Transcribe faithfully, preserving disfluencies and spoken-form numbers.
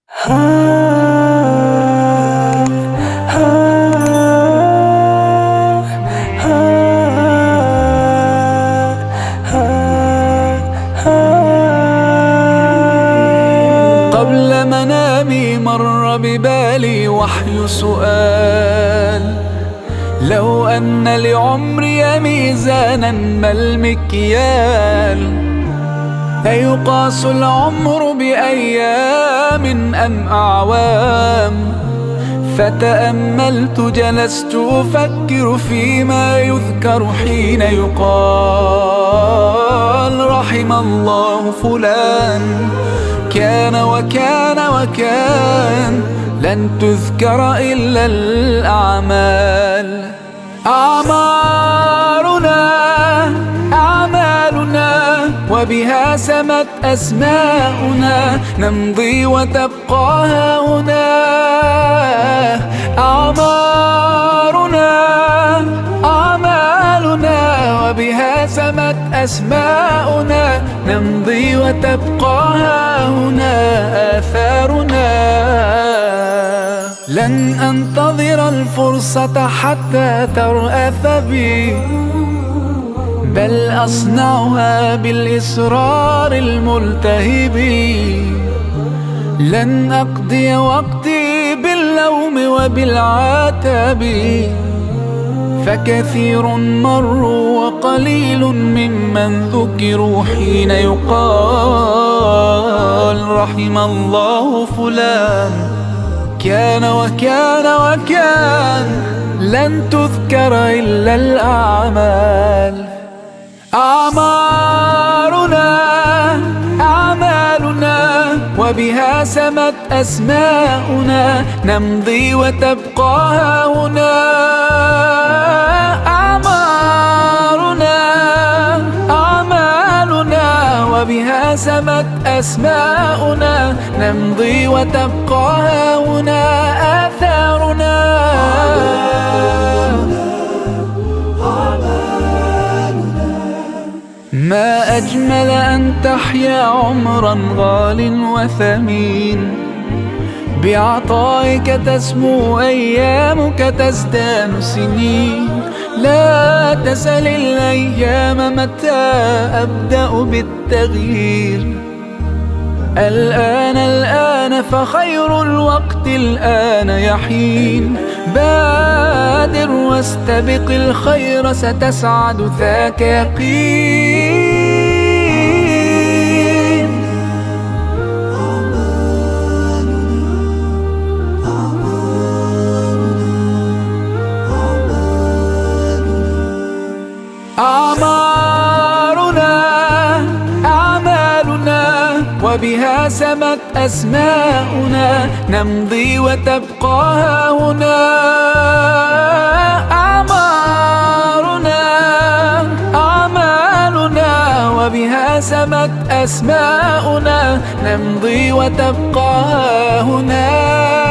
قبل منامي مر ببالي وحي سؤال: لو أن لعمري ميزانا ما المكيال؟ أيقاس العمر بأيام أم أعوام؟ فتأملت جلست أفكر فيما يذكر حين يقال: رحم الله فلان كان وكان وكان. لن تذكر إلا الأعمال. أعمارنا أعمالنا وبها سمت أسماؤنا، نمضي وتبقى هاهنا. أعمارنا أعمالنا وبها سمت أسماؤنا، نمضي وتبقى هاهنا آثارنا. لن أنتظر الفرصة حتى ترأف بي، بل أصنعها بالإصرار الملتهب. لن أقضي وقتي باللوم وبالعتاب، فكثير مروا وقليل ممن ذكروا حين يقال: رحم الله فلان كان وكان وكان. لن تذكر إلا الأعمال. أعمارنا أعمالنا وبها سمت أسماؤنا، نمضي وتبقى هاهنا. أعمارنا أعمالنا وبها سمت أسماؤنا، نمضي وتبقى هاهنا آثارنا. ما أجمل أن تحيا عمرا غال وثمين، بعطائك تسمو أيامك تزدان سنين. لا تسل الأيام متى أبدأ بالتغيير، الآن الآن فخير الوقت الآن يحين. بادر واستبق الخير ستسعد ذاك يقين. أعمارنا أعمالنا وبها سمت أسماؤنا، نمضي وتبقى هاهنا. أعمارنا أعمالنا وبها سمت أسماؤنا، نمضي وتبقى هاهنا.